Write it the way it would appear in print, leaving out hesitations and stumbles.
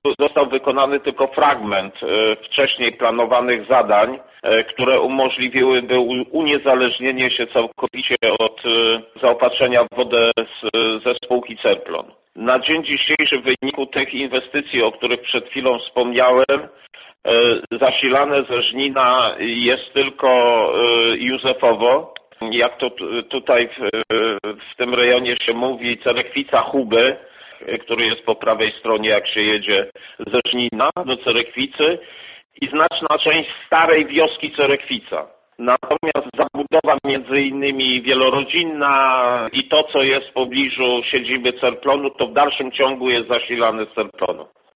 został wykonany tylko fragment wcześniej planowanych zadań, które umożliwiłyby uniezależnienie się całkowicie od zaopatrzenia w wodę ze spółki Cerplon. Na dzień dzisiejszy w wyniku tych inwestycji, o których przed chwilą wspomniałem, zasilane ze Żnina jest tylko Józefowo, jak to tutaj w tym rejonie się mówi, Cerekwica-Huby, który jest po prawej stronie, jak się jedzie ze Żnina do Cerekwicy, i znaczna część starej wioski Cerekwica. Natomiast zabudowa między innymi wielorodzinna i to, co jest w pobliżu siedziby Cerplonu, to w dalszym ciągu jest zasilane z Cerplonu.